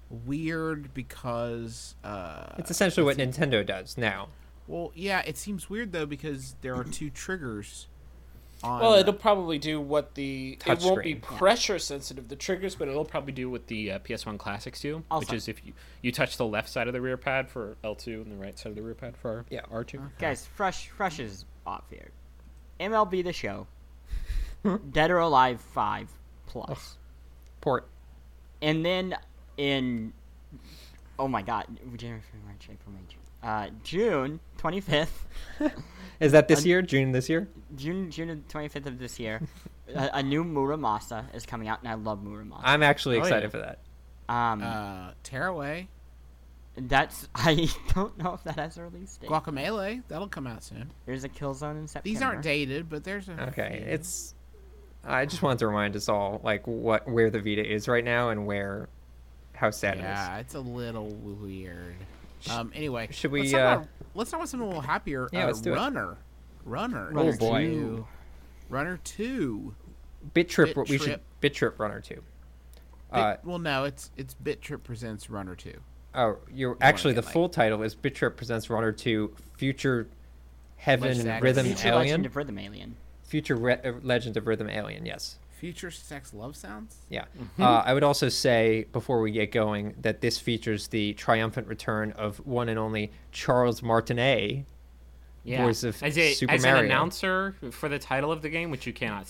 weird because uh, it's essentially what Nintendo does now. well, yeah, it seems weird though because there are two triggers. On Well, it'll probably do what the Touch it won't be screen. pressure sensitive, the triggers, but it'll probably do what the uh, P S one Classics do, Also- which is if you you touch the left side of the rear pad for L two and the right side of the rear pad for Yeah. R two. Guys, fresh, fresh is off here. M L B The Show, Dead or Alive five plus, Port. and then in oh my god, January, February, March, April, May, June. Uh, June twenty fifth, Is that this Un- year? June this year? June June twenty fifth of this year, a, a new Muramasa is coming out, and I love Muramasa. I'm actually Oh, excited yeah. for that. Um, uh, Tearaway, that's I don't know if that has a release date. Guacamelee, that'll come out soon. There's a Killzone in September. These aren't dated, but there's a Okay, few. it's. I just wanted to remind us all, like, what where the Vita is right now and where, how sad Yeah, it's a little weird. Sh- Um. Anyway, should we, Let's talk, uh, about, let's talk about something a little happier. Yeah, uh, let's do it. Runner, Runner. Oh, Runner boy. two. Runner two. it is. Bit Trip. Bit we should Trip. Bit Trip Runner two. Bit, Uh, well, no, it's it's Bit Trip presents Runner two. oh, you're actually the get, like- full title is Bit Trip presents Runner two, Future Heaven Legend- Rhythm Future Alien, Legend of Rhythm Alien. Future Re- uh, Legend of Rhythm Alien. Yes. Future Sex Love Sounds. Yeah. Mm-hmm. Uh, I would also say, before we get going, that this features the triumphant return of one and only Charles Martinet, Yeah, voice of as a Super as Mario. an announcer for the title of the game, which you cannot skip.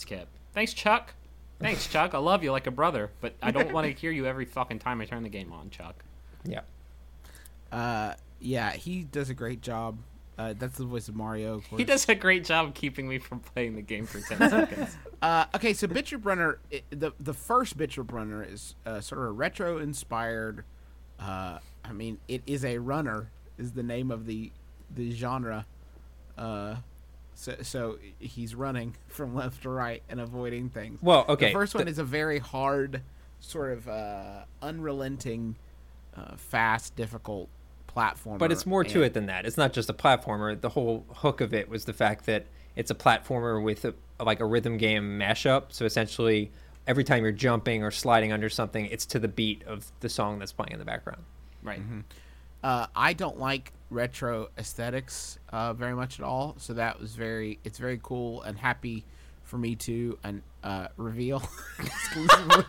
Thanks, Chuck. Thanks, Chuck. I love you like a brother, but I don't want to hear you every fucking time I turn the game on, Chuck. Yeah. Uh, yeah, he does a great job. Uh, that's the voice of Mario, of course. He does a great job keeping me from playing the game for ten seconds. Uh, okay, so Bit Runner, it, the the first Bit Runner is uh, sort of a retro-inspired. Uh, I mean, it is a runner is the name of the the genre. Uh, so so he's running from left to right and avoiding things. Well, okay. The first one the- is a very hard, sort of uh, unrelenting, uh, fast, difficult platformer. But it's more to and- it than that. It's not just a platformer. The whole hook of it was the fact that it's a platformer with a, like a rhythm game mashup. So essentially, every time you're jumping or sliding under something, it's to the beat of the song that's playing in the background. Right. Uh, I don't like retro aesthetics uh, very much at all, so that was very. It's very cool and happy for me to and uh, reveal exclusively.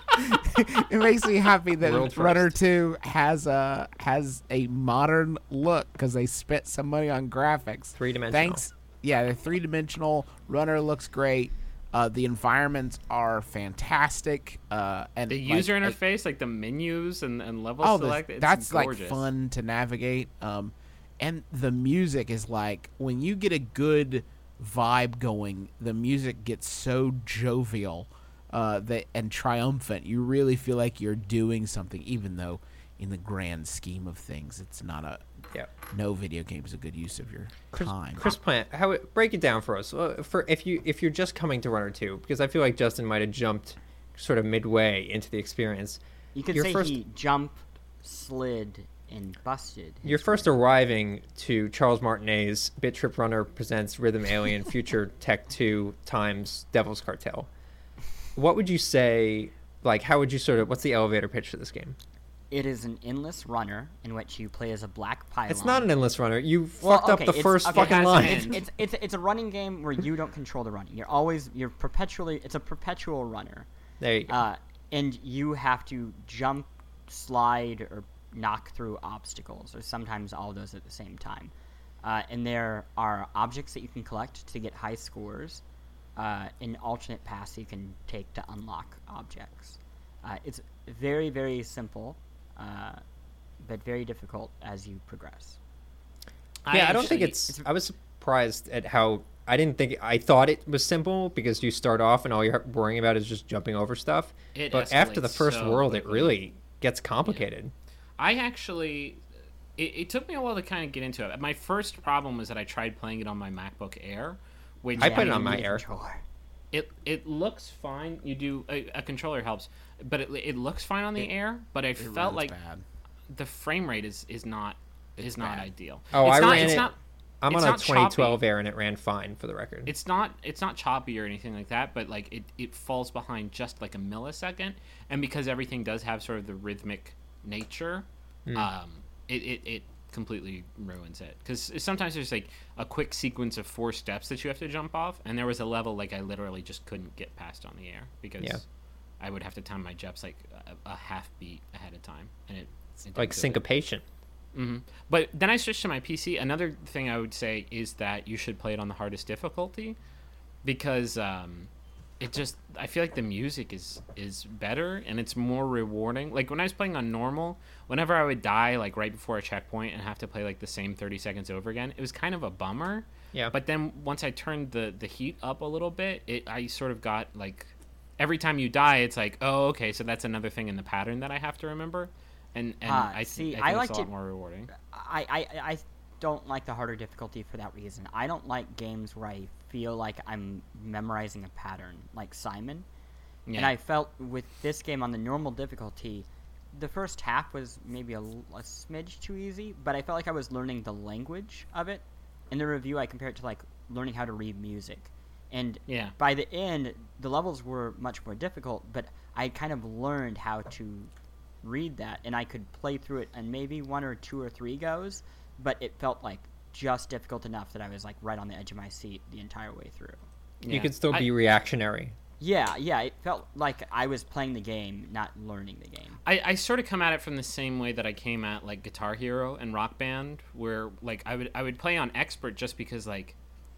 It makes me happy that World Runner first. Two has a has a modern look because they spent some money on graphics. Three-dimensional. Thanks. Yeah, they're three dimensional. Runner looks great. Uh, the environments are fantastic. Uh, and The like, user I- interface, like the menus and, and level Oh, the- select, it's that's gorgeous. like fun to navigate. Um, and the music is like when you get a good vibe going, the music gets so jovial uh, that and triumphant. You really feel like you're doing something, even though in the grand scheme of things, it's not a. Yeah. No video game is a good use of your Chris, time. Chris Plant, how break it down for us uh, for if you if you're just coming to Runner Two, because I feel like Justin might have jumped sort of midway into the experience. You could Your say first- he jumped, slid, and busted. his You're first way. arriving to Charles Martinet's Bit Trip Runner presents Rhythm Alien Future Tech two times Devil's Cartel. What would you say? Like, how would you sort of? What's the elevator pitch for this game? It is an endless runner in which you play as a black pylon. It's not an endless runner. You Well, fucked okay, up the it's- first okay, fucking guys, line. it's- It's, it's it's it's a running game where you don't control the running. You're always you're perpetually. It's a perpetual runner, There you go. uh, and you have to jump, slide, or knock through obstacles, or sometimes all those at the same time. Uh, and there are objects that you can collect to get high scores, uh, and alternate paths you can take to unlock objects. Uh, it's very very simple, uh, but very difficult as you progress. yeah, I don't think actually- it's. I was surprised at how. I didn't think. I thought it was simple because you start off and all you're worrying about is just jumping over stuff. It but after the escalates first so world, it quickly. really gets complicated. I actually, it, it took me a while to kind of get into it. My first problem was that I tried playing it on my MacBook Air, which I put it you on my need a Air. controller. it it looks fine. You do a, a controller helps, but it, it looks fine on the It- Air. But I It felt runs like bad. the frame rate is is not is It's not bad. ideal. Oh, it's I not, ran it's it- Not, I'm it's on a not twenty twelve choppy. Air and it ran fine for the record. It's not it's not choppy or anything like that, but like it, it falls behind just like a millisecond, and because everything does have sort of the rhythmic nature, Hmm. um, it, it, it completely ruins it. Because sometimes there's like a quick sequence of four steps that you have to jump off, and there was a level like I literally just couldn't get past on the air because Yeah. I would have to time my jumps like a, a half beat ahead of time, and it, it didn't like go good. syncopation. hmm But then I switched to my P C. Another thing I would say is that you should play it on the hardest difficulty because um, it just I feel like the music is is better and it's more rewarding. Like when I was playing on normal, whenever I would die like right before a checkpoint and have to play like the same thirty seconds over again, it was kind of a bummer. Yeah. But then once I turned the the heat up a little bit, it I sort of got like every time you die, it's like, oh, okay, so that's another thing in the pattern that I have to remember. And and Ah, I, see, see, I I think liked it's a lot it- more rewarding. I, I, I don't like the harder difficulty for that reason. I don't like games where I feel like I'm memorizing a pattern, like Simon. Yeah. And I felt with this game on the normal difficulty, the first half was maybe a, l- a smidge too easy, but I felt like I was learning the language of it. In the review, I compared it to like learning how to read music. And Yeah. by the end, the levels were much more difficult, but I kind of learned how to read that, and I could play through it in maybe one or two or three goes, but it felt like just difficult enough that I was like right on the edge of my seat the entire way through. You Yeah. could still I- be reactionary. Yeah, yeah, it felt like I was playing the game, not learning the game. I, I sort of come at it from the same way that I came at like Guitar Hero and Rock Band, where like I would I would play on expert just because like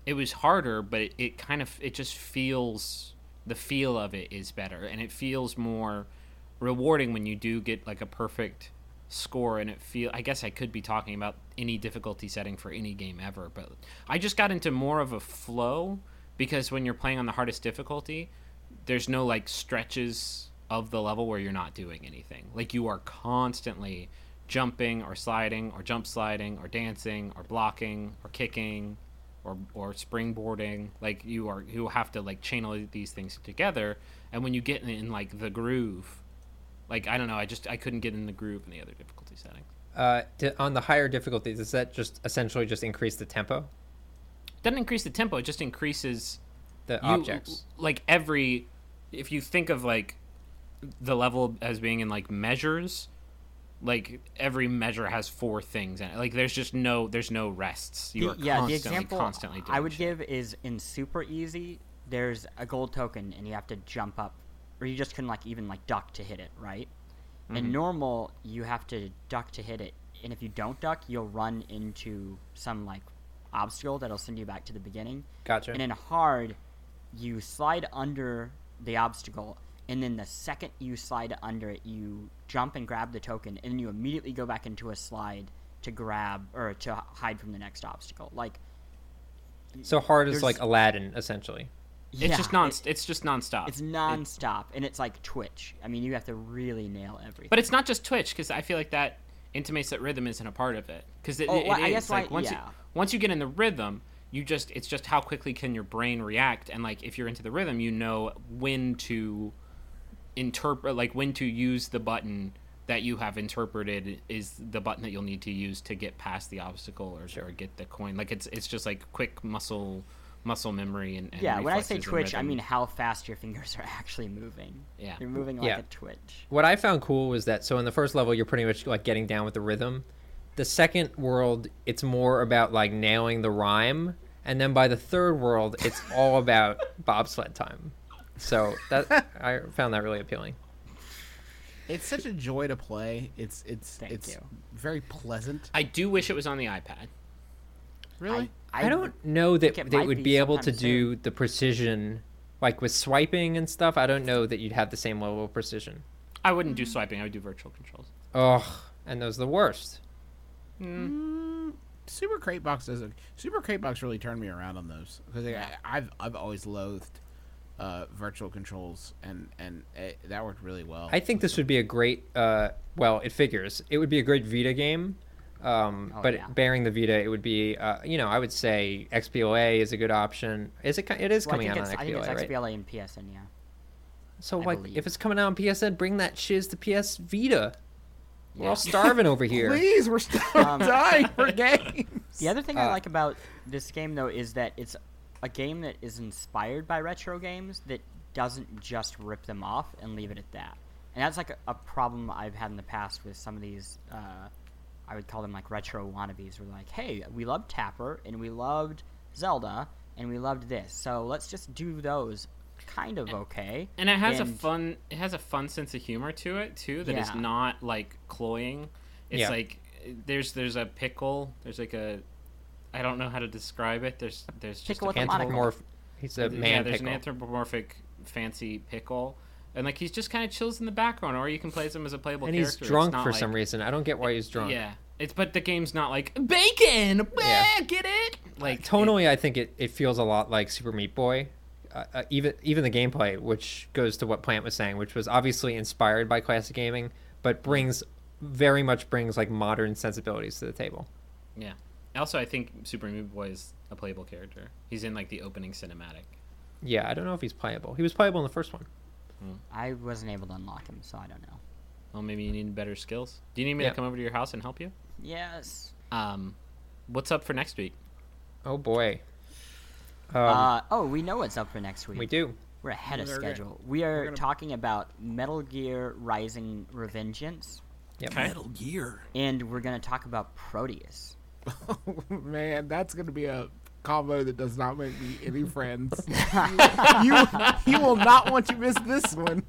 it was harder, but it, it kind of it just feels the feel of it is better, and it feels more rewarding when you do get like a perfect score. And it feel I guess I could be talking about any difficulty setting for any game ever, but I just got into more of a flow because when you're playing on the hardest difficulty, there's no like stretches of the level where you're not doing anything. Like you are constantly jumping or sliding or jump sliding or dancing or blocking or kicking or or springboarding. Like you are you have to like channel these things together, and when you get in, in like the groove, like I don't know, I just I couldn't get in the groove in the other difficulty settings. Uh, di- on the higher difficulties, does that just essentially just increase the tempo? Doesn't increase the tempo, it just increases The you, objects. like every if you think of like the level as being in like measures, like every measure has four things in it. Like there's just no there's no rests. You The- are yeah, the constantly example constantly doing I would shit. give is in super easy. There's a gold token, and you have to jump up, or you just can like even like duck to hit it, right? Mm-hmm. In normal, you have to duck to hit it, and if you don't duck, you'll run into some like obstacle that'll send you back to the beginning. Gotcha. And in hard, you slide under the obstacle, and then the second you slide under it, you jump and grab the token, and then you immediately go back into a slide to grab or to hide from the next obstacle. Like, So hard is there's- like Aladdin, essentially. It's yeah, just non it- it's just nonstop. it's non-stop, and it's like Twitch. I mean, you have to really nail everything. But it's not just Twitch, because I feel like that intimates that rhythm isn't a part of it. Because it, Oh, it well, I is. guess like why- once yeah. you once you get in the rhythm, you just it's just how quickly can your brain react, and like if you're into the rhythm, you know when to interpret, like when to use the button that you have interpreted is the button that you'll need to use to get past the obstacle or, or get the coin. Like it's it's just like quick muscle muscle memory and, and yeah, when I say reflexes and Twitch, I rhythm. mean how fast your fingers are actually moving. Yeah. You're moving like Yeah. a Twitch. What I found cool was that so in the first level you're pretty much like getting down with the rhythm. The second world it's more about like nailing the rhyme, and then by the third world it's all about bobsled time. So that I found that really appealing. It's such a joy to play. It's it's Thank it's you. very pleasant. I do wish it was on the iPad. Really? I, don't know that think it they might would be be able to sometime do the precision like with swiping and stuff. I don't know that you'd have the same level of precision. I wouldn't do swiping. I would do virtual controls. Ugh, and those are the worst. Mm, Super Crate Box doesn't. Super Crate Box really turned me around on those because I, I've I've always loathed uh, virtual controls, and and it, that worked really well. I think this would be a great. Uh, well, it figures it would be a great Vita game, um, Oh, but yeah. bearing the Vita, it would be. Uh, you know, I would say X B L A is a good option. Is it? ki- It is Well, I coming think out on it's, I think X B L A, it's right? X B L A and P S N, yeah. So I like, believe. if it's coming out on P S N, bring that shiz to P S Vita. We're Yeah. all starving over here. Please, we're still Um, dying for games. The other thing I Uh, like about this game, though, is that it's a game that is inspired by retro games that doesn't just rip them off and leave it at that. And that's like a, a problem I've had in the past with some of these, uh, I would call them like retro wannabes. We're like, hey, we loved Tapper, and we loved Zelda, and we loved this. So let's just do those kind of okay. And it has a And- fun it has a fun sense of humor to it too that is Yeah. not like cloying. It's Yeah. like there's there's a pickle, there's like a I don't know how to describe it. There's there's just Pickle a with a monocle. Anthropomorph. He's a yeah, man there's pickle. an anthropomorphic fancy pickle. And like he's just kind of chills in the background, or you can play him as a playable and he's character. It's drunk not for like- some reason. I don't get why he's drunk. Yeah. It's but the game's not like bacon. Yeah. Bah, get it? Like Tonally, I think it, it feels a lot like Super Meat Boy. Uh, uh, even even the gameplay, which goes to what Plant was saying, which was obviously inspired by classic gaming, but brings very much brings like modern sensibilities to the table. Yeah. Also, I think Super Meat Boy is a playable character. He's in like the opening cinematic. Yeah, I don't know if he's playable. He was playable in the first one. I wasn't able to unlock him, so I don't know. Well, maybe you need better skills. Do you need me Yeah. to come over to your house and help you? Yes. Um, what's up for next week? Oh boy. Um, uh, oh, we know what's up for next week. we do. We're ahead of We're gonna- schedule. We are gonna- talking about Metal Gear Rising Revengeance, Yep. Okay. Gear. and we're going to talk about Proteus. Man, that's gonna be a combo that does not make me any friends. you you will not want to miss this one.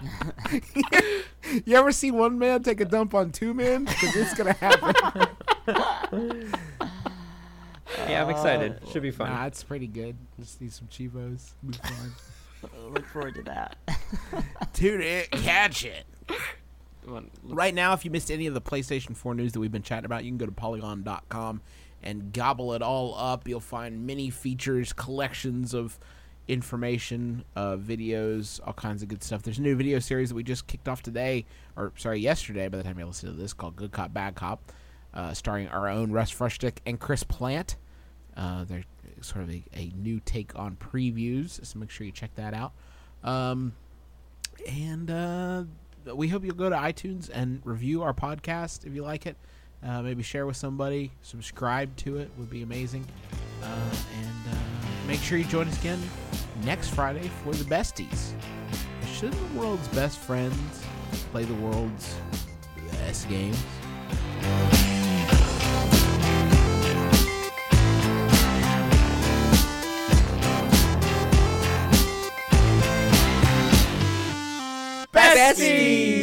You ever see one man take a dump on two men? Because it's gonna happen. Yeah, I'm excited. Should be fun. Nah, it's pretty good. Just need some Chivos. Be fine. Look forward to that. Tune in, catch it. Well, Right now, if you missed any of the PlayStation four news that we've been chatting about, you can go to polygon dot com and gobble it all up. You'll find many features, collections of information, uh, videos, all kinds of good stuff. There's a new video series that we just kicked off today, or sorry, yesterday by the time you listen to this, called Good Cop, Bad Cop, uh, starring our own Russ Frushtick and Chris Plant. Uh, they're sort of a, a new take on previews, so make sure you check that out. Um, and uh, we hope you'll go to iTunes and review our podcast if you like it. Uh, maybe share with somebody. Subscribe to it would be amazing. Uh, and uh, make sure you join us again next Friday for the Besties. Shouldn't the world's best friends play the world's best games? Besties!